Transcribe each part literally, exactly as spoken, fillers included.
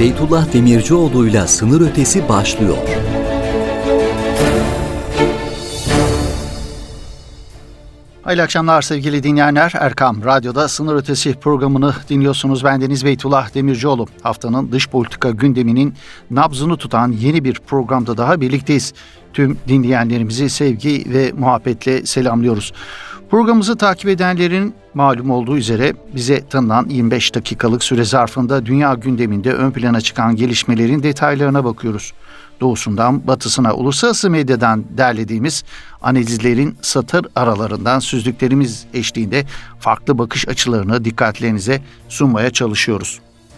Beytullah Demircioğlu'yla Sınır Ötesi başlıyor. Hayırlı akşamlar sevgili dinleyenler. Erkam Radyo'da Sınır Ötesi programını dinliyorsunuz. Ben Deniz Beytullah Demircioğlu. Haftanın dış politika gündeminin nabzını tutan yeni bir programda daha birlikteyiz. Tüm dinleyenlerimizi sevgi ve muhabbetle selamlıyoruz. Programımızı takip edenlerin malum olduğu üzere bize tanınan yirmi beş dakikalık süre zarfında dünya gündeminde ön plana çıkan gelişmelerin detaylarına bakıyoruz. Doğusundan batısına uluslararası medyadan derlediğimiz analizlerin satır aralarından süzdüklerimiz eşliğinde farklı bakış açılarını dikkatlerinize sunmaya çalışıyoruz.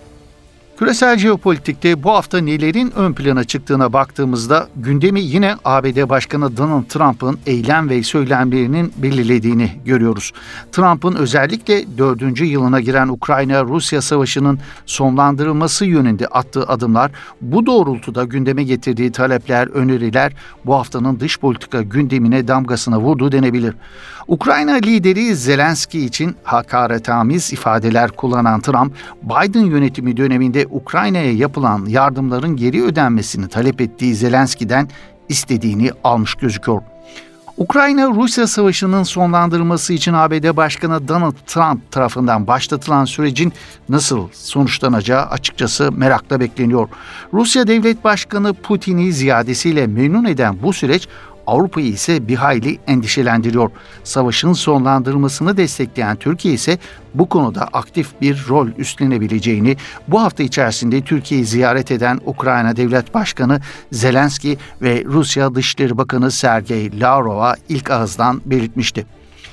Küresel jeopolitikte bu hafta nelerin ön plana çıktığına baktığımızda gündemi yine A B D Başkanı Donald Trump'ın eylem ve söylemlerinin belirlediğini görüyoruz. Trump'ın özellikle dördüncü yılına giren Ukrayna-Rusya savaşının sonlandırılması yönünde attığı adımlar, bu doğrultuda gündeme getirdiği talepler, öneriler bu haftanın dış politika gündemine damgasını vurdu denebilir. Ukrayna lideri Zelenski için hakaretamiz ifadeler kullanan Trump, Biden yönetimi döneminde Ukrayna'ya yapılan yardımların geri ödenmesini talep ettiği Zelenski'den istediğini almış gözüküyor. Ukrayna-Rusya savaşının sonlandırılması için A B D Başkanı Donald Trump tarafından başlatılan sürecin nasıl sonuçlanacağı açıkçası merakla bekleniyor. Rusya Devlet Başkanı Putin'i ziyadesiyle memnun eden bu süreç Avrupa'yı ise bir hayli endişelendiriyor. Savaşın sonlandırılmasını destekleyen Türkiye ise bu konuda aktif bir rol üstlenebileceğini bu hafta içerisinde Türkiye'yi ziyaret eden Ukrayna Devlet Başkanı Zelenski ve Rusya Dışişleri Bakanı Sergey Lavrov'a ilk ağızdan belirtmişti.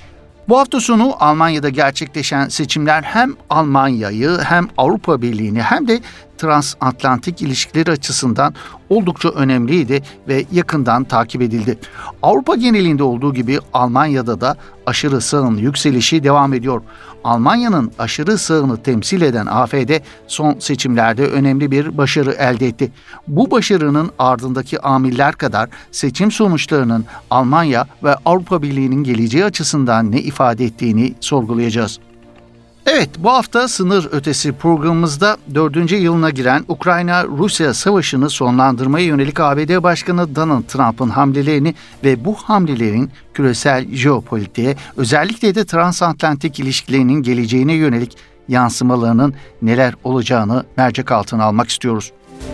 Bu hafta sonu Almanya'da gerçekleşen seçimler hem Almanya'yı hem Avrupa Birliği'ni hem de transatlantik ilişkileri açısından oldukça önemliydi ve yakından takip edildi. Avrupa genelinde olduğu gibi Almanya'da da aşırı sağın yükselişi devam ediyor. Almanya'nın aşırı sağını temsil eden A F D son seçimlerde önemli bir başarı elde etti. Bu başarının ardındaki amiller kadar seçim sonuçlarının Almanya ve Avrupa Birliği'nin geleceği açısından ne ifade ettiğini sorgulayacağız. Evet, bu hafta Sınır Ötesi programımızda dördüncü yılına giren Ukrayna-Rusya savaşını sonlandırmaya yönelik A B D Başkanı Donald Trump'ın hamlelerini ve bu hamlelerin küresel jeopolitiğe, özellikle de transatlantik ilişkilerinin geleceğine yönelik yansımalarının neler olacağını mercek altına almak istiyoruz.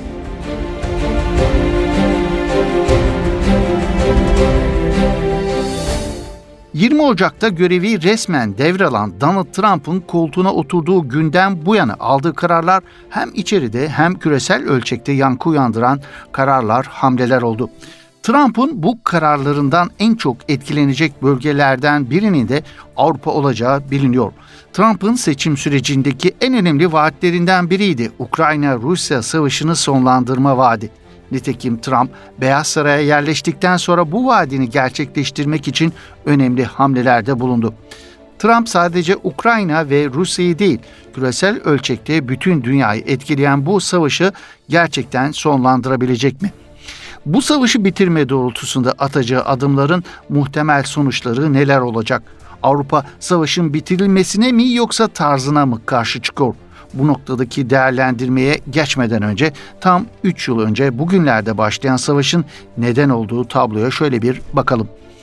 yirmi Ocak'ta görevi resmen devralan Donald Trump'ın koltuğuna oturduğu günden bu yana aldığı kararlar hem içeride hem küresel ölçekte yankı uyandıran kararlar, hamleler oldu. Trump'ın bu kararlarından en çok etkilenecek bölgelerden birinin de Avrupa olacağı biliniyor. Trump'ın seçim sürecindeki en önemli vaatlerinden biriydi Ukrayna-Rusya savaşını sonlandırma vaadi. Nitekim Trump, Beyaz Saray'a yerleştikten sonra bu vaadini gerçekleştirmek için önemli hamlelerde bulundu. Trump sadece Ukrayna ve Rusya'yı değil, küresel ölçekte bütün dünyayı etkileyen bu savaşı gerçekten sonlandırabilecek mi? Bu savaşı bitirme doğrultusunda atacağı adımların muhtemel sonuçları neler olacak? Avrupa savaşın bitirilmesine mi yoksa tarzına mı karşı çıkıyor? Bu noktadaki değerlendirmeye geçmeden önce tam üç yıl önce bugünlerde başlayan savaşın neden olduğu tabloya şöyle bir bakalım.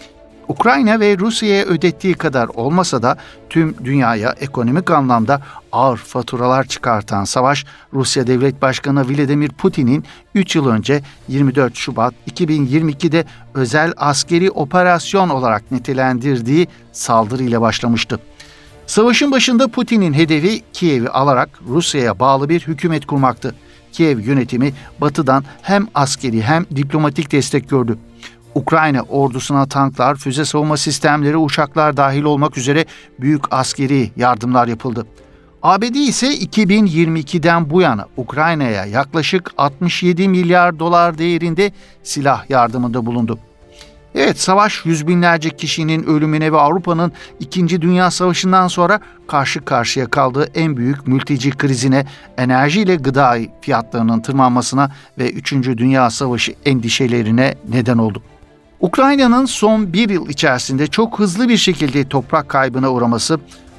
Ukrayna ve Rusya'ya ödettiği kadar olmasa da tüm dünyaya ekonomik anlamda ağır faturalar çıkartan savaş, Rusya Devlet Başkanı Vladimir Putin'in üç yıl önce yirmi dört Şubat iki bin yirmi ikide özel askeri operasyon olarak nitelendirdiği saldırıyla başlamıştı. Savaşın başında Putin'in hedefi Kiev'i alarak Rusya'ya bağlı bir hükümet kurmaktı. Kiev yönetimi Batı'dan hem askeri hem diplomatik destek gördü. Ukrayna ordusuna tanklar, füze savunma sistemleri, uçaklar dahil olmak üzere büyük askeri yardımlar yapıldı. A B D ise iki bin yirmi ikiden bu yana Ukrayna'ya yaklaşık altmış yedi milyar dolar değerinde silah yardımında bulundu. Evet, savaş yüz binlerce kişinin ölümüne ve Avrupa'nın İkinci Dünya Savaşı'ndan sonra karşı karşıya kaldığı en büyük mülteci krizine, enerji ile gıda fiyatlarının tırmanmasına ve Üçüncü Dünya Savaşı endişelerine neden oldu. Ukrayna'nın son bir yıl içerisinde çok hızlı bir şekilde toprak kaybına uğraması,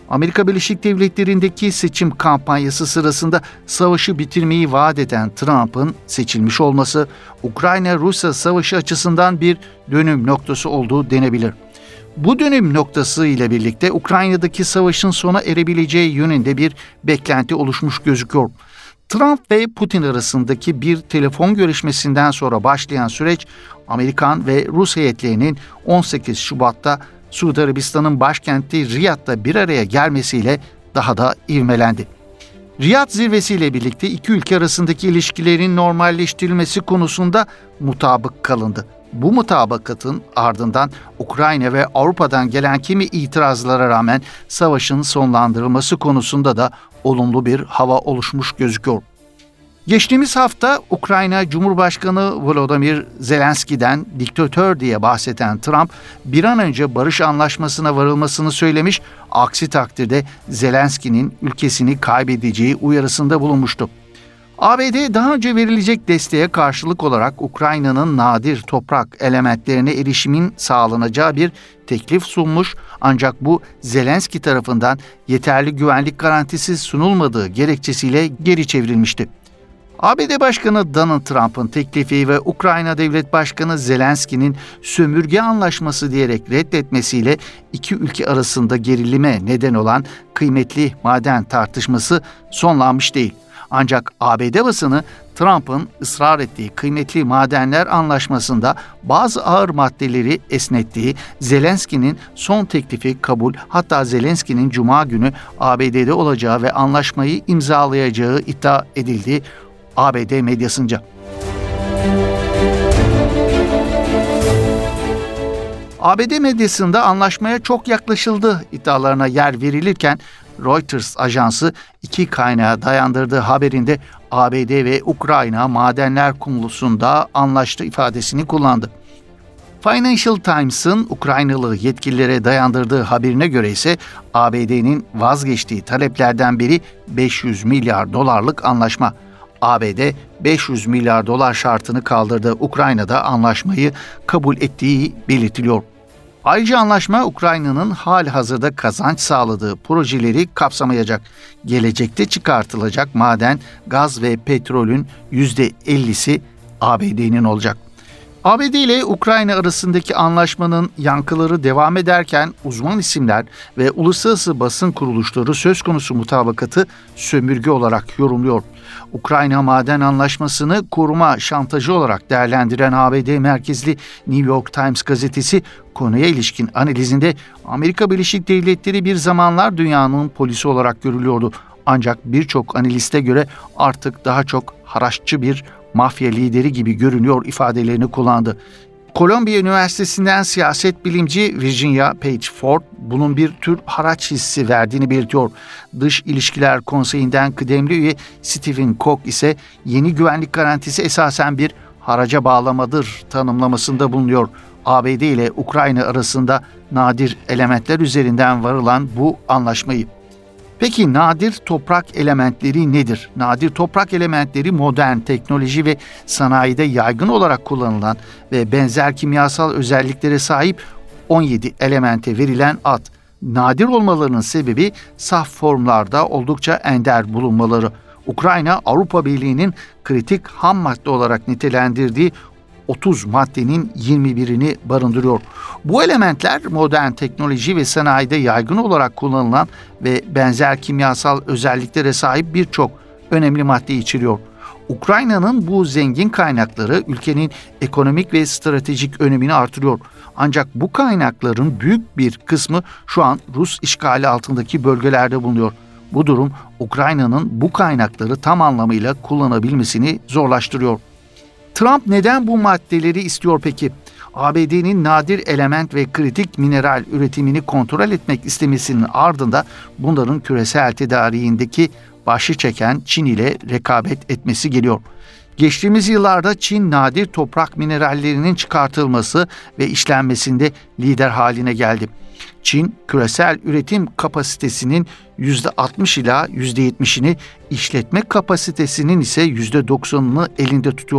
Amerika Birleşik Devletleri'ndeki seçim kampanyası sırasında savaşı bitirmeyi vaat eden Trump'ın seçilmiş olması, Ukrayna-Rusya savaşı açısından bir dönüm noktası olduğu denebilir. Bu dönüm noktası ile birlikte Ukrayna'daki savaşın sona erebileceği yönünde bir beklenti oluşmuş gözüküyor. Trump ve Putin arasındaki bir telefon görüşmesinden sonra başlayan süreç, Amerikan ve Rus heyetlerinin on sekiz Şubat'ta Suudi Arabistan'ın başkenti Riyad'da bir araya gelmesiyle daha da ivmelendi. Riyad zirvesiyle birlikte iki ülke arasındaki ilişkilerin normalleştirilmesi konusunda mutabık kalındı. Bu mutabakatın ardından Ukrayna ve Avrupa'dan gelen kimi itirazlara rağmen savaşın sonlandırılması konusunda da olumlu bir hava oluşmuş gözüküyor. Geçtiğimiz hafta Ukrayna Cumhurbaşkanı Volodymyr Zelenski'den diktatör diye bahseden Trump, bir an önce barış anlaşmasına varılmasını söylemiş, aksi takdirde Zelenski'nin ülkesini kaybedeceği uyarısında bulunmuştu. A B D daha önce verilecek desteğe karşılık olarak Ukrayna'nın nadir toprak elementlerine erişimin sağlanacağı bir teklif sunmuş, ancak bu Zelenski tarafından yeterli güvenlik garantisi sunulmadığı gerekçesiyle geri çevrilmişti. A B D Başkanı Donald Trump'ın teklifi ve Ukrayna Devlet Başkanı Zelenski'nin sömürge anlaşması diyerek reddetmesiyle iki ülke arasında gerilime neden olan kıymetli maden tartışması sonlanmış değil. Ancak A B D basını Trump'ın ısrar ettiği kıymetli madenler anlaşmasında bazı ağır maddeleri esnettiği, Zelenski'nin son teklifi kabul, hatta Zelenski'nin Cuma günü A B D'de olacağı ve anlaşmayı imzalayacağı iddia edildi A B D medyasınca. A B D medyasında anlaşmaya çok yaklaşıldı iddialarına yer verilirken, Reuters ajansı iki kaynağa dayandırdığı haberinde A B D ve Ukrayna madenler konusunda anlaştı ifadesini kullandı. Financial Times'ın Ukraynalı yetkililere dayandırdığı haberine göre ise A B D'nin vazgeçtiği taleplerden biri beş yüz milyar dolarlık anlaşma. A B D beş yüz milyar dolar şartını kaldırdı. Ukrayna'da anlaşmayı kabul ettiği belirtiliyor. Ayrıca anlaşma Ukrayna'nın halihazırda kazanç sağladığı projeleri kapsamayacak. Gelecekte çıkartılacak maden, gaz ve petrolün yüzde ellisi A B D'nin olacak. A B D ile Ukrayna arasındaki anlaşmanın yankıları devam ederken uzman isimler ve uluslararası basın kuruluşları söz konusu mutabakatı sömürge olarak yorumluyor. Ukrayna maden anlaşmasını koruma şantajı olarak değerlendiren A B D merkezli New York Times gazetesi konuya ilişkin analizinde Amerika Birleşik Devletleri bir zamanlar dünyanın polisi olarak görülüyordu. Ancak birçok analiste göre artık daha çok haraççı bir mafya lideri gibi görünüyor ifadelerini kullandı. Columbia Üniversitesi'nden siyaset bilimci Virginia Page Ford bunun bir tür haraç hissi verdiğini belirtiyor. Dış İlişkiler Konseyi'nden kıdemli üye Stephen Cook ise yeni güvenlik garantisi esasen bir haraca bağlamadır tanımlamasında bulunuyor. A B D ile Ukrayna arasında nadir elementler üzerinden varılan bu anlaşmayı. Peki nadir toprak elementleri nedir? Nadir toprak elementleri modern teknoloji ve sanayide yaygın olarak kullanılan ve benzer kimyasal özelliklere sahip on yedi elemente verilen ad. Nadir olmalarının sebebi saf formlarda oldukça ender bulunmaları. Ukrayna, Avrupa Birliği'nin kritik ham madde olarak nitelendirdiği otuz maddenin yirmi birini barındırıyor. Bu elementler modern teknoloji ve sanayide yaygın olarak kullanılan ve benzer kimyasal özelliklere sahip birçok önemli madde içeriyor. Ukrayna'nın bu zengin kaynakları ülkenin ekonomik ve stratejik önemini artırıyor. Ancak bu kaynakların büyük bir kısmı şu an Rus işgali altındaki bölgelerde bulunuyor. Bu durum Ukrayna'nın bu kaynakları tam anlamıyla kullanabilmesini zorlaştırıyor. Trump neden bu maddeleri istiyor peki? A B D'nin nadir element ve kritik mineral üretimini kontrol etmek istemesinin ardında bunların küresel tedariğindeki başı çeken Çin ile rekabet etmesi geliyor. Geçtiğimiz yıllarda Çin nadir toprak minerallerinin çıkartılması ve işlenmesinde lider haline geldi. Çin, küresel üretim kapasitesinin yüzde altmış ila yüzde yetmişini, işletme kapasitesinin ise yüzde doksanını elinde tutuyor.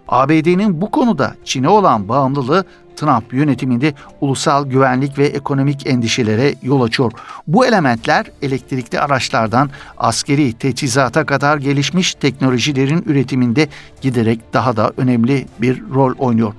A B D'nin bu konuda Çin'e olan bağımlılığı Trump yönetiminde ulusal güvenlik ve ekonomik endişelere yol açıyor. Bu elementler elektrikli araçlardan askeri teçhizata kadar gelişmiş teknolojilerin üretiminde giderek daha da önemli bir rol oynuyor.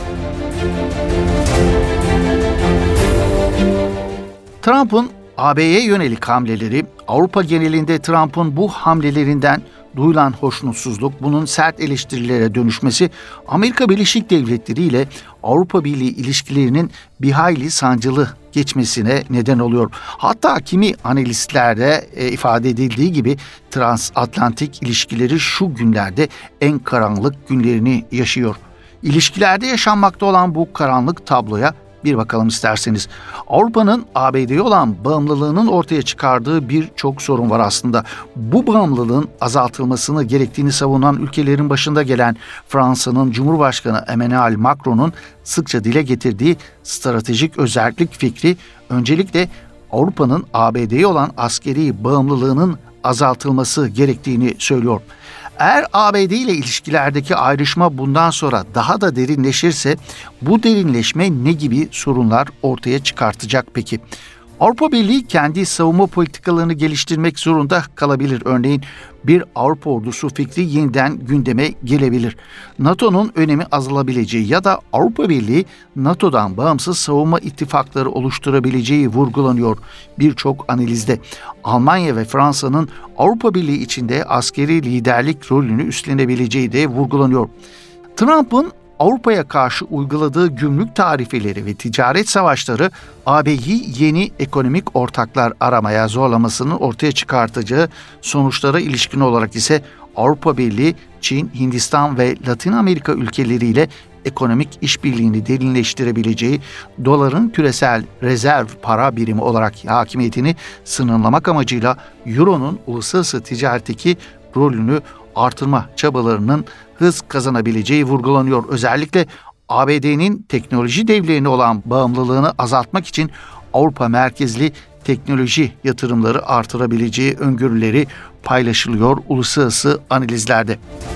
Trump'ın A B'ye yönelik hamleleri, Avrupa genelinde Trump'ın bu hamlelerinden duyulan hoşnutsuzluk, bunun sert eleştirilere dönüşmesi Amerika Birleşik Devletleri ile Avrupa Birliği ilişkilerinin bir hayli sancılı geçmesine neden oluyor. Hatta kimi analistlerde e, ifade edildiği gibi transatlantik ilişkileri şu günlerde en karanlık günlerini yaşıyor. İlişkilerde yaşanmakta olan bu karanlık tabloya bir bakalım isterseniz. Avrupa'nın A B D'ye olan bağımlılığının ortaya çıkardığı birçok sorun var aslında. Bu bağımlılığın azaltılmasını gerektiğini savunan ülkelerin başında gelen Fransa'nın Cumhurbaşkanı Emmanuel Macron'un sıkça dile getirdiği stratejik özellik fikri öncelikle Avrupa'nın A B D'ye olan askeri bağımlılığının azaltılması gerektiğini söylüyor. Eğer A B D ile ilişkilerdeki ayrışma bundan sonra daha da derinleşirse bu derinleşme ne gibi sorunlar ortaya çıkartacak peki? Avrupa Birliği kendi savunma politikalarını geliştirmek zorunda kalabilir. Örneğin bir Avrupa ordusu fikri yeniden gündeme gelebilir. NATO'nun önemi azalabileceği ya da Avrupa Birliği NATO'dan bağımsız savunma ittifakları oluşturabileceği vurgulanıyor birçok analizde. Almanya ve Fransa'nın Avrupa Birliği içinde askeri liderlik rolünü üstlenebileceği de vurgulanıyor. Trump'ın Avrupa'ya karşı uyguladığı gümrük tarifeleri ve ticaret savaşları A B'yi yeni ekonomik ortaklar aramaya zorlamasının ortaya çıkartacağı sonuçlara ilişkin olarak ise Avrupa Birliği, Çin, Hindistan ve Latin Amerika ülkeleriyle ekonomik işbirliğini derinleştirebileceği, doların küresel rezerv para birimi olarak hakimiyetini sınırlamak amacıyla Euro'nun uluslararası ticaretteki rolünü artırma çabalarının hız kazanabileceği vurgulanıyor. Özellikle A B D'nin teknoloji devlerine olan bağımlılığını azaltmak için Avrupa merkezli teknoloji yatırımları artırabileceği öngörüleri paylaşılıyor uluslararası analizlerde.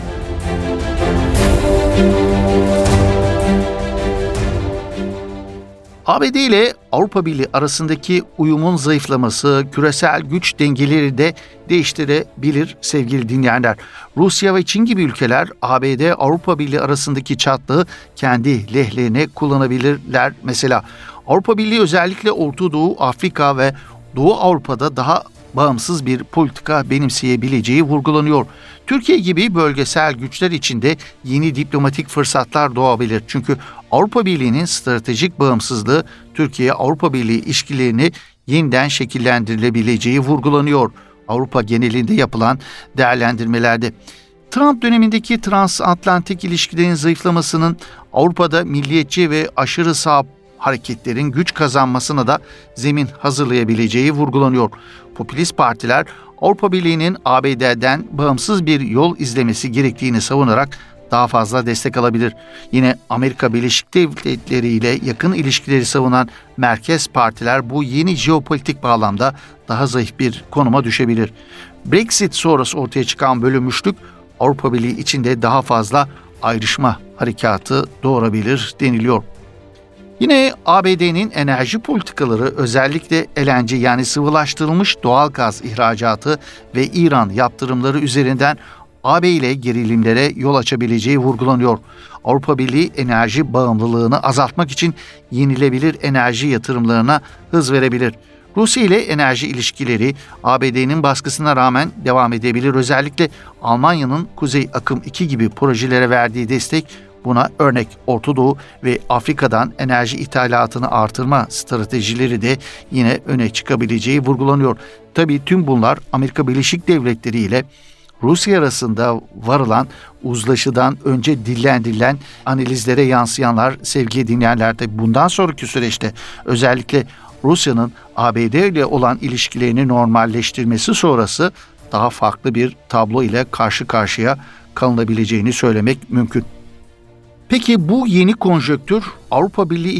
A B D ile Avrupa Birliği arasındaki uyumun zayıflaması küresel güç dengeleri de değiştirebilir sevgili dinleyenler. Rusya ve Çin gibi ülkeler A B D Avrupa Birliği arasındaki çatlağı kendi lehlerine kullanabilirler. Mesela Avrupa Birliği özellikle Orta Doğu, Afrika ve Doğu Avrupa'da daha bağımsız bir politika benimseyebileceği vurgulanıyor. Türkiye gibi bölgesel güçler içinde yeni diplomatik fırsatlar doğabilir. Çünkü Avrupa Birliği'nin stratejik bağımsızlığı Türkiye-Avrupa Birliği ilişkilerini yeniden şekillendirilebileceği vurgulanıyor Avrupa genelinde yapılan değerlendirmelerde. Trump dönemindeki transatlantik ilişkilerin zayıflamasının Avrupa'da milliyetçi ve aşırı sağ hareketlerin güç kazanmasına da zemin hazırlayabileceği vurgulanıyor. Popülist partiler Avrupa Birliği'nin A B D'den bağımsız bir yol izlemesi gerektiğini savunarak daha fazla destek alabilir. Yine Amerika Birleşik Devletleri ile yakın ilişkileri savunan merkez partiler bu yeni jeopolitik bağlamda daha zayıf bir konuma düşebilir. Brexit sonrası ortaya çıkan bölünmüşlük Avrupa Birliği içinde daha fazla ayrışma harekatı doğurabilir deniliyor. Yine A B D'nin enerji politikaları özellikle L N G yani sıvılaştırılmış doğal gaz ihracatı ve İran yaptırımları üzerinden A B ile gerilimlere yol açabileceği vurgulanıyor. Avrupa Birliği enerji bağımlılığını azaltmak için yenilebilir enerji yatırımlarına hız verebilir. Rusya ile enerji ilişkileri A B D'nin baskısına rağmen devam edebilir. Özellikle Almanya'nın Kuzey Akım iki gibi projelere verdiği destek buna örnek. Orta Doğu ve Afrika'dan enerji ithalatını artırma stratejileri de yine öne çıkabileceği vurgulanıyor. Tabii tüm bunlar Amerika Birleşik Devletleri ile Rusya arasında varılan uzlaşıdan önce dillendirilen analizlere yansıyanlar sevgili dinleyenlerde. Bundan sonraki süreçte özellikle Rusya'nın A B D ile olan ilişkilerini normalleştirmesi sonrası daha farklı bir tablo ile karşı karşıya kalınabileceğini söylemek mümkün. Peki bu yeni konjonktür Avrupa Birliği için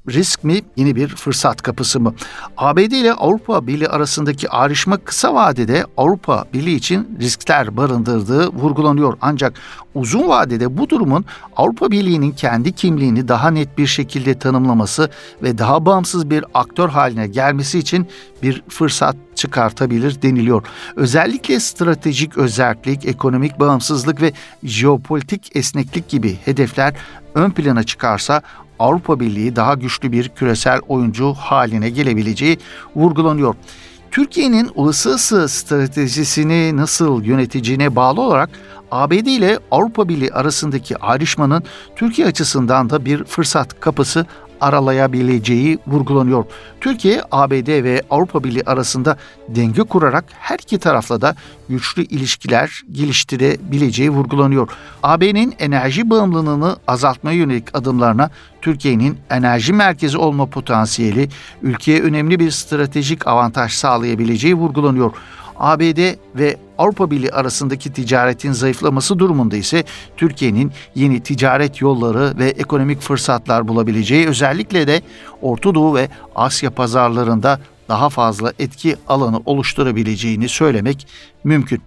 risk mi, yeni bir fırsat kapısı mı? A B D ile Avrupa Birliği arasındaki ayrışma kısa vadede Avrupa Birliği için riskler barındırdığı vurgulanıyor. Ancak uzun vadede bu durumun Avrupa Birliği'nin kendi kimliğini daha net bir şekilde tanımlaması ve daha bağımsız bir aktör haline gelmesi için bir fırsat çıkartabilir deniliyor. Özellikle stratejik özellik, ekonomik bağımsızlık ve jeopolitik esneklik gibi hedefler ön plana çıkarsa Avrupa Birliği daha güçlü bir küresel oyuncu haline gelebileceği vurgulanıyor. Türkiye'nin uluslararası stratejisini nasıl yöneteceğine bağlı olarak A B D ile Avrupa Birliği arasındaki ayrışmanın Türkiye açısından da bir fırsat kapısı aralayabileceği vurgulanıyor. Türkiye, A B D ve Avrupa Birliği arasında denge kurarak her iki tarafla da güçlü ilişkiler geliştirebileceği vurgulanıyor. A B'nin enerji bağımlılığını azaltmaya yönelik adımlarına Türkiye'nin enerji merkezi olma potansiyeli ülkeye önemli bir stratejik avantaj sağlayabileceği vurgulanıyor. A B D ve Avrupa Birliği arasındaki ticaretin zayıflaması durumunda ise Türkiye'nin yeni ticaret yolları ve ekonomik fırsatlar bulabileceği, özellikle de Orta Doğu ve Asya pazarlarında daha fazla etki alanı oluşturabileceğini söylemek mümkün.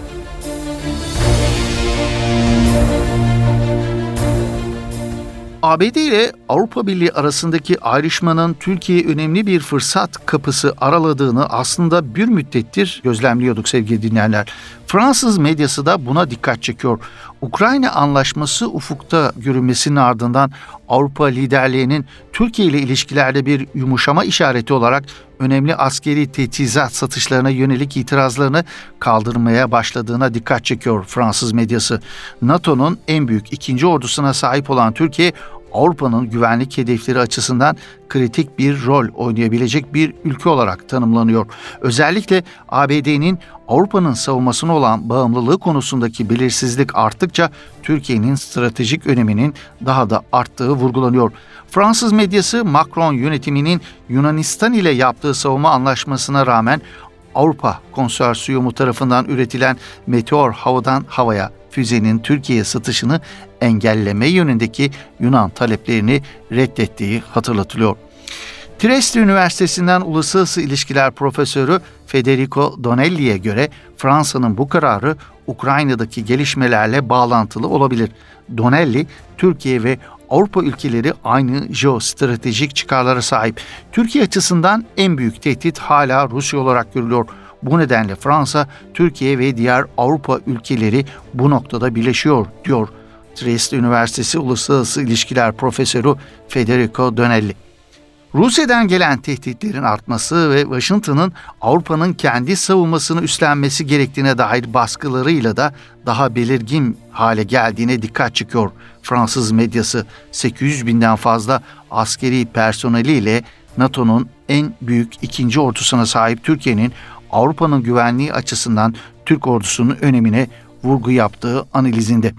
A B D ile Avrupa Birliği arasındaki ayrışmanın Türkiye'ye önemli bir fırsat kapısı araladığını aslında bir müddettir gözlemliyorduk sevgili dinleyenler. Fransız medyası da buna dikkat çekiyor. Ukrayna anlaşması ufukta görünmesinin ardından Avrupa liderliğinin Türkiye ile ilişkilerde bir yumuşama işareti olarak önemli askeri teçhizat satışlarına yönelik itirazlarını kaldırmaya başladığına dikkat çekiyor Fransız medyası. NATO'nun en büyük ikinci ordusuna sahip olan Türkiye, Avrupa'nın güvenlik hedefleri açısından kritik bir rol oynayabilecek bir ülke olarak tanımlanıyor. Özellikle A B D'nin Avrupa'nın savunmasına olan bağımlılığı konusundaki belirsizlik arttıkça Türkiye'nin stratejik öneminin daha da arttığı vurgulanıyor. Fransız medyası Macron yönetiminin Yunanistan ile yaptığı savunma anlaşmasına rağmen Avrupa Konsorsiyumu tarafından üretilen Meteor havadan havaya füzenin Türkiye'ye satışını engelleme yönündeki Yunan taleplerini reddettiği hatırlatılıyor. Trieste Üniversitesi'nden Uluslararası İlişkiler Profesörü Federico Donelli'ye göre Fransa'nın bu kararı Ukrayna'daki gelişmelerle bağlantılı olabilir. Donelli, Türkiye ve Avrupa ülkeleri aynı jeostratejik çıkarlara sahip. Türkiye açısından en büyük tehdit hala Rusya olarak görülüyor. Bu nedenle Fransa, Türkiye ve diğer Avrupa ülkeleri bu noktada birleşiyor, diyor Trieste Üniversitesi Uluslararası İlişkiler Profesörü Federico Donelli. Rusya'dan gelen tehditlerin artması ve Washington'ın Avrupa'nın kendi savunmasını üstlenmesi gerektiğine dair baskılarıyla da daha belirgin hale geldiğine dikkat çekiyor Fransız medyası. sekiz yüz binden fazla askeri personeliyle NATO'nun en büyük ikinci ordusuna sahip Türkiye'nin Avrupa'nın güvenliği açısından Türk ordusunun önemine vurgu yaptığı analizinde.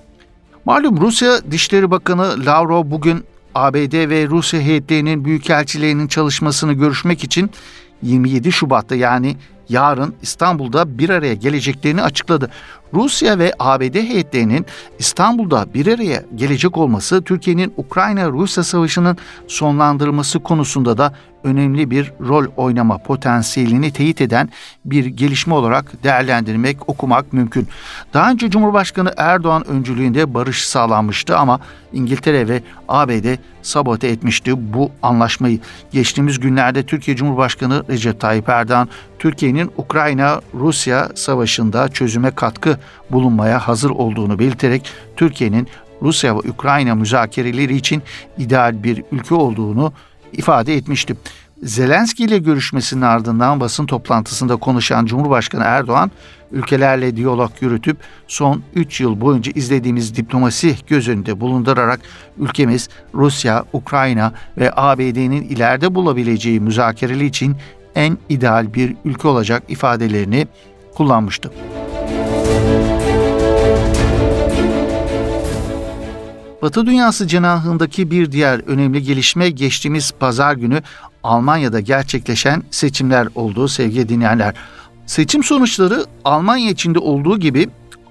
Malum Rusya Dışişleri Bakanı Lavrov bugün A B D ve Rusya heyetlerinin büyükelçilerinin çalışmasını görüşmek için yirmi yedi Şubat'ta yani yarın İstanbul'da bir araya geleceklerini açıkladı. Rusya ve A B D heyetlerinin İstanbul'da bir araya gelecek olması Türkiye'nin Ukrayna-Rusya savaşının sonlandırılması konusunda da önemli bir rol oynama potansiyelini teyit eden bir gelişme olarak değerlendirmek, okumak mümkün. Daha önce Cumhurbaşkanı Erdoğan öncülüğünde barış sağlanmıştı ama İngiltere ve A B D sabote etmişti bu anlaşmayı. Geçtiğimiz günlerde Türkiye Cumhurbaşkanı Recep Tayyip Erdoğan, Türkiye'nin Ukrayna-Rusya savaşında çözüme katkı bulunmaya hazır olduğunu belirterek Türkiye'nin Rusya ve Ukrayna müzakereleri için ideal bir ülke olduğunu ifade etmişti. Zelenski ile görüşmesinin ardından basın toplantısında konuşan Cumhurbaşkanı Erdoğan, ülkelerle diyalog yürütüp son üç yıl boyunca izlediğimiz diplomasi göz önünde bulundurarak ülkemiz Rusya, Ukrayna ve A B D'nin ileride bulabileceği müzakereli için en ideal bir ülke olacak ifadelerini kullanmıştı. Batı dünyası cenahındaki bir diğer önemli gelişme geçtiğimiz pazar günü Almanya'da gerçekleşen seçimler olduğu sevgili dinleyenler. Seçim sonuçları Almanya içinde olduğu gibi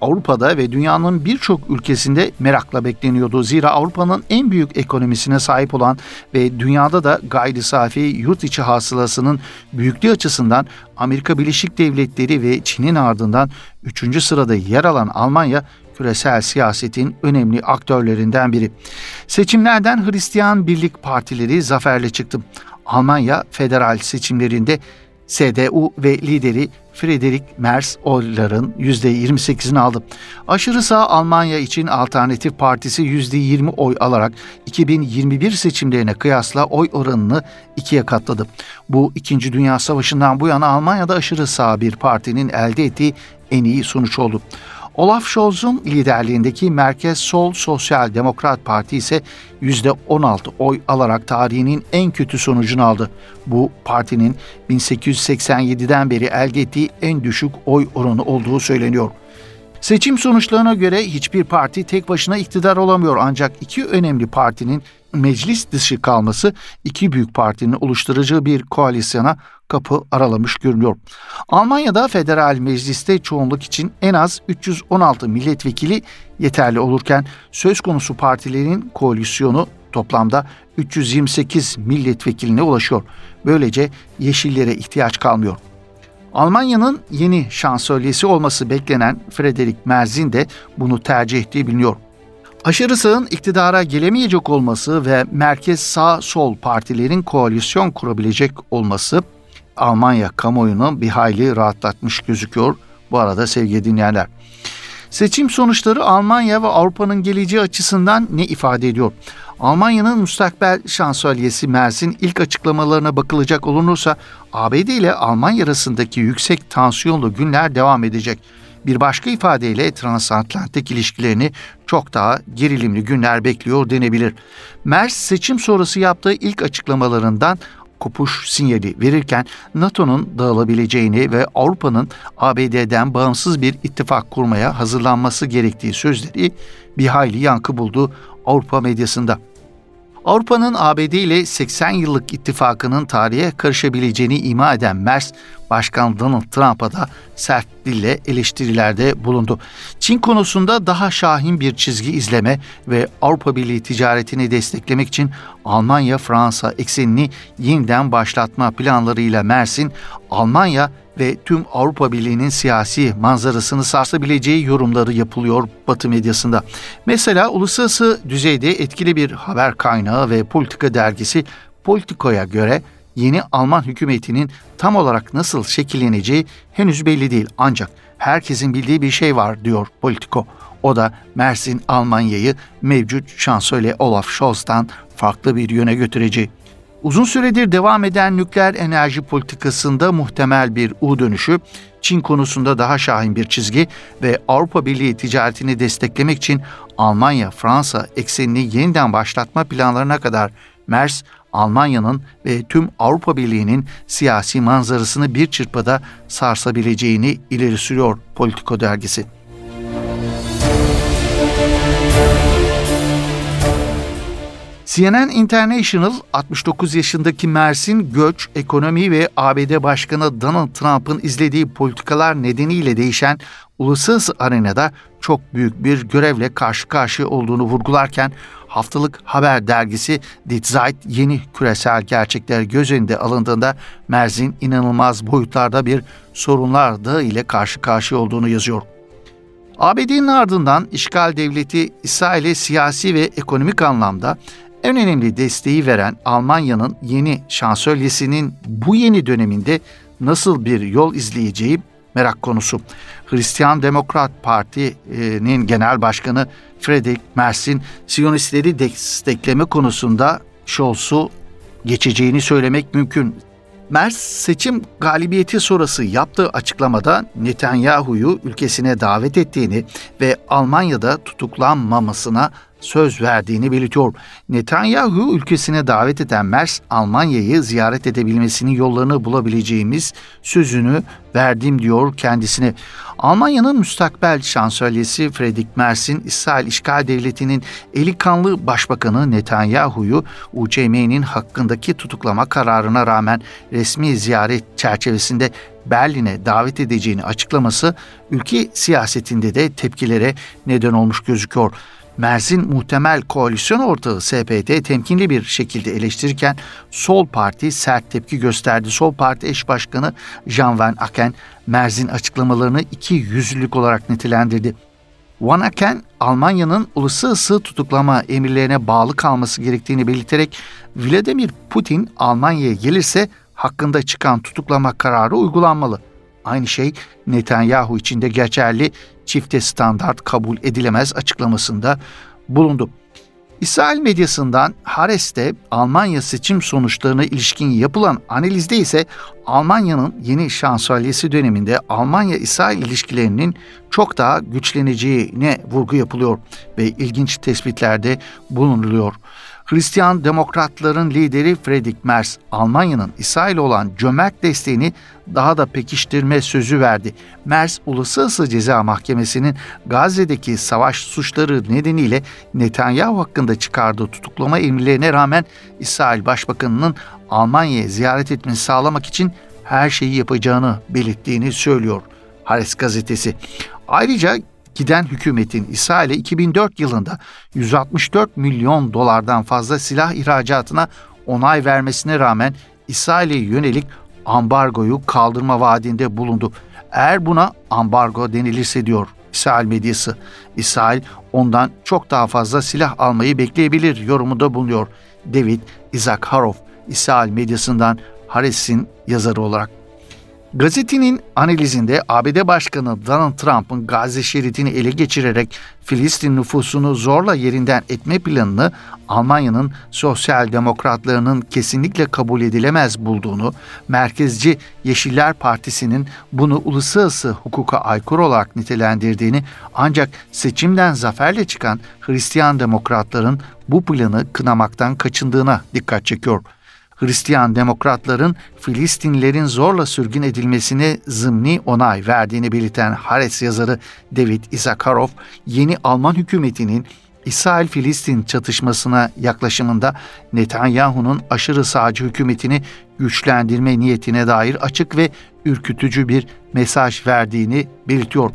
Avrupa'da ve dünyanın birçok ülkesinde merakla bekleniyordu. Zira Avrupa'nın en büyük ekonomisine sahip olan ve dünyada da gayri safi yurt içi hasılasının büyüklüğü açısından Amerika Birleşik Devletleri ve Çin'in ardından üçüncü sırada yer alan Almanya, küresel siyasetin önemli aktörlerinden biri. Seçimlerden Hristiyan Birlik Partileri zaferle çıktı. Almanya federal seçimlerinde S D U ve lideri Friedrich Merz oyların yüzde yirmi sekizini aldı. Aşırı sağ Almanya için Alternatif Partisi yüzde yirmi oy alarak iki bin yirmi bir seçimlerine kıyasla oy oranını ikiye katladı. Bu İkinci Dünya Savaşı'ndan bu yana Almanya'da aşırı sağ bir partinin elde ettiği en iyi sonuç oldu. Olaf Scholz'un liderliğindeki Merkez Sol Sosyal Demokrat Parti ise yüzde on altı oy alarak tarihinin en kötü sonucunu aldı. Bu partinin bin sekiz yüz seksen yediden beri elde ettiği en düşük oy oranı olduğu söyleniyor. Seçim sonuçlarına göre hiçbir parti tek başına iktidar olamıyor, ancak iki önemli partinin meclis dışı kalması iki büyük partinin oluşturacağı bir koalisyona kapı aralamış görünüyor. Almanya'da federal mecliste çoğunluk için en az üç yüz on altı milletvekili yeterli olurken söz konusu partilerin koalisyonu toplamda üç yüz yirmi sekiz milletvekiline ulaşıyor. Böylece yeşillere ihtiyaç kalmıyor. Almanya'nın yeni şansölyesi olması beklenen Friedrich Merz'in de bunu tercih ettiği biliniyor. Aşırı sağın iktidara gelemeyecek olması ve merkez sağ-sol partilerin koalisyon kurabilecek olması Almanya kamuoyunu bir hayli rahatlatmış gözüküyor. Bu arada sevgili dinleyenler, seçim sonuçları Almanya ve Avrupa'nın geleceği açısından ne ifade ediyor? Almanya'nın müstakbel şansölyesi Merz'in ilk açıklamalarına bakılacak olunursa A B D ile Almanya arasındaki yüksek tansiyonlu günler devam edecek. Bir başka ifadeyle transatlantik ilişkilerini çok daha gerilimli günler bekliyor denebilir. Merz seçim sonrası yaptığı ilk açıklamalarından kopuş sinyali verirken NATO'nun dağılabileceğini ve Avrupa'nın A B D'den bağımsız bir ittifak kurmaya hazırlanması gerektiği sözleri bir hayli yankı buldu Avrupa medyasında. Avrupa'nın A B D ile seksen yıllık ittifakının tarihe karışabileceğini ima eden Merz, Başkan Donald Trump'a da sert dille eleştirilerde bulundu. Çin konusunda daha şahin bir çizgi izleme ve Avrupa Birliği ticaretini desteklemek için Almanya-Fransa eksenini yeniden başlatma planlarıyla Merz'in Almanya ve tüm Avrupa Birliği'nin siyasi manzarasını sarsabileceği yorumları yapılıyor Batı medyasında. Mesela uluslararası düzeyde etkili bir haber kaynağı ve politika dergisi Politico'ya göre yeni Alman hükümetinin tam olarak nasıl şekilleneceği henüz belli değil. Ancak herkesin bildiği bir şey var diyor Politico. O da Merz'in Almanya'yı mevcut şansölye Olaf Scholz'tan farklı bir yöne götüreceği. Uzun süredir devam eden nükleer enerji politikasında muhtemel bir U dönüşü, Çin konusunda daha şahin bir çizgi ve Avrupa Birliği ticaretini desteklemek için Almanya-Fransa eksenini yeniden başlatma planlarına kadar Merz, Almanya'nın ve tüm Avrupa Birliği'nin siyasi manzarasını bir çırpıda sarsabileceğini ileri sürüyor Politico dergisi. C N N International, altmış dokuz yaşındaki Merz'in göç, ekonomi ve A B D Başkanı Donald Trump'ın izlediği politikalar nedeniyle değişen uluslararası arenada çok büyük bir görevle karşı karşıya olduğunu vurgularken, haftalık haber dergisi Die Zeit yeni küresel gerçekler göz önünde alındığında Merz'in inanılmaz boyutlarda bir sorunlar dağı ile karşı karşıya olduğunu yazıyor. A B D'nin ardından işgal devleti İsrail'e siyasi ve ekonomik anlamda en önemli desteği veren Almanya'nın yeni şansölyesinin bu yeni döneminde nasıl bir yol izleyeceği merak konusu. Hristiyan Demokrat Parti'nin genel başkanı Friedrich Merz'in Siyonistleri destekleme konusunda Scholz'u geçeceğini söylemek mümkün. Merz seçim galibiyeti sonrası yaptığı açıklamada Netanyahu'yu ülkesine davet ettiğini ve Almanya'da tutuklanmamasına söz verdiğini belirtiyor. Netanyahu ülkesine davet eden Merz, Almanya'yı ziyaret edebilmesinin yollarını bulabileceğimiz sözünü verdim diyor kendisine. Almanya'nın müstakbel şansölyesi Friedrich Merz'in İsrail işgal devletinin eli kanlı başbakanı Netanyahu'yu U C M'nin hakkındaki tutuklama kararına rağmen resmi ziyaret çerçevesinde Berlin'e davet edeceğini açıklaması ülke siyasetinde de tepkilere neden olmuş gözüküyor. Merz'in muhtemel koalisyon ortağı S P D temkinli bir şekilde eleştirirken Sol Parti sert tepki gösterdi. Sol Parti eş başkanı Jean Van Aken, Merz'in açıklamalarını iki yüzlülük olarak nitelendirdi. Van Aken, Almanya'nın uluslararası tutuklama emirlerine bağlı kalması gerektiğini belirterek Vladimir Putin Almanya'ya gelirse hakkında çıkan tutuklama kararı uygulanmalı. Aynı şey Netanyahu için de geçerli, çifte standart kabul edilemez açıklamasında bulundu. İsrail medyasından Haaretz'te Almanya seçim sonuçlarına ilişkin yapılan analizde ise Almanya'nın yeni şansölyesi döneminde Almanya-İsrail ilişkilerinin çok daha güçleneceğine vurgu yapılıyor ve ilginç tespitlerde bulunuluyor. Hristiyan Demokratların lideri Friedrich Merz, Almanya'nın İsrail'e olan cömert desteğini daha da pekiştirme sözü verdi. Merz, Uluslararası Ceza Mahkemesi'nin Gazze'deki savaş suçları nedeniyle Netanyahu hakkında çıkardığı tutuklama emirlerine rağmen İsrail Başbakanı'nın Almanya'ya ziyaret etmesini sağlamak için her şeyi yapacağını belirttiğini söylüyor Haaretz gazetesi. Ayrıca giden hükümetin İsrail'e iki bin dört yılında yüz altmış dört milyon dolardan fazla silah ihracatına onay vermesine rağmen İsrail'e yönelik ambargoyu kaldırma vaadinde bulundu. Eğer buna ambargo denilirse diyor İsrail medyası, İsrail ondan çok daha fazla silah almayı bekleyebilir yorumunda bulunuyor David Issacharoff, İsrail medyasından Haaretz'in yazarı olarak. Gazetenin analizinde A B D Başkanı Donald Trump'ın Gazze şeridini ele geçirerek Filistin nüfusunu zorla yerinden etme planını Almanya'nın sosyal demokratlarının kesinlikle kabul edilemez bulduğunu, merkezci Yeşiller Partisi'nin bunu uluslararası hukuka aykırı olarak nitelendirdiğini, ancak seçimden zaferle çıkan Hristiyan demokratların bu planı kınamaktan kaçındığına dikkat çekiyor. Hristiyan demokratların Filistinlilerin zorla sürgün edilmesine zımni onay verdiğini belirten Haaretz yazarı David Issacharoff, yeni Alman hükümetinin İsrail-Filistin çatışmasına yaklaşımında Netanyahu'nun aşırı sağcı hükümetini güçlendirme niyetine dair açık ve ürkütücü bir mesaj verdiğini belirtiyor.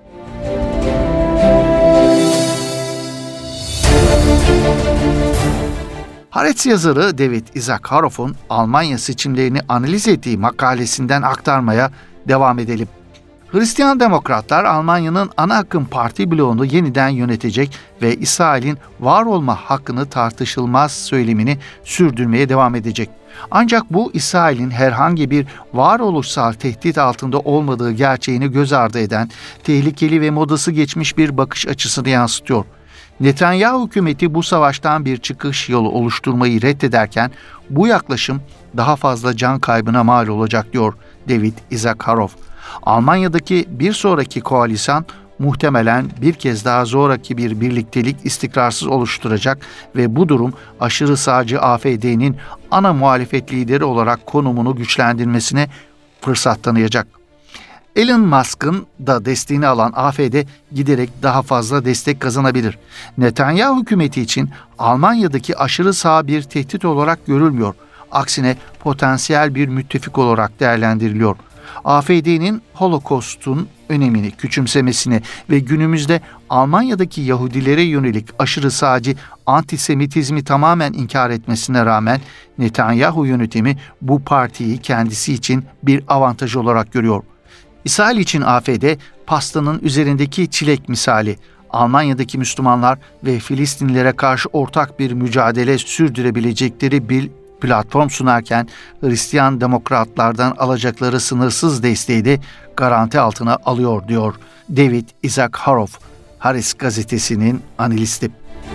Haaretz yazarı David Issacharoff'un Almanya seçimlerini analiz ettiği makalesinden aktarmaya devam edelim. Hristiyan Demokratlar Almanya'nın ana akım parti bloğunu yeniden yönetecek ve İsrail'in var olma hakkını tartışılmaz söylemini sürdürmeye devam edecek. Ancak bu İsrail'in herhangi bir varoluşsal tehdit altında olmadığı gerçeğini göz ardı eden tehlikeli ve modası geçmiş bir bakış açısını yansıtıyor. Netanyahu hükümeti bu savaştan bir çıkış yolu oluşturmayı reddederken bu yaklaşım daha fazla can kaybına mal olacak diyor David Issacharoff. Almanya'daki bir sonraki koalisyon muhtemelen bir kez daha zoraki bir birliktelik istikrarsız oluşturacak ve bu durum aşırı sağcı A F D'nin ana muhalefet lideri olarak konumunu güçlendirmesine fırsat tanıyacak. Elon Musk'ın da desteğini alan A F D giderek daha fazla destek kazanabilir. Netanyahu hükümeti için Almanya'daki aşırı sağ bir tehdit olarak görülmüyor. Aksine potansiyel bir müttefik olarak değerlendiriliyor. A F D'nin Holocaust'un önemini küçümsemesine ve günümüzde Almanya'daki Yahudilere yönelik aşırı sağcı antisemitizmi tamamen inkar etmesine rağmen Netanyahu yönetimi bu partiyi kendisi için bir avantaj olarak görüyor. İsrail için A F D pastanın üzerindeki çilek misali. Almanya'daki Müslümanlar ve Filistinlilere karşı ortak bir mücadele sürdürebilecekleri bir platform sunarken Hristiyan demokratlardan alacakları sınırsız desteği de garanti altına alıyor diyor David Issacharoff, Haaretz gazetesinin analisti.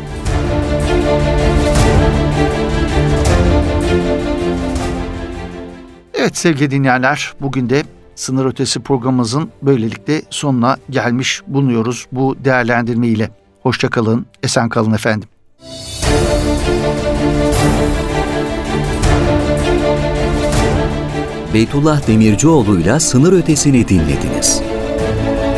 Evet sevgili dinleyenler, bugün de Sınır Ötesi programımızın böylelikle sonuna gelmiş bulunuyoruz bu değerlendirme ile. Hoşça kalın, esen kalın efendim. Beytullah Demircioğlu'yla Sınır Ötesi'ni dinlediniz.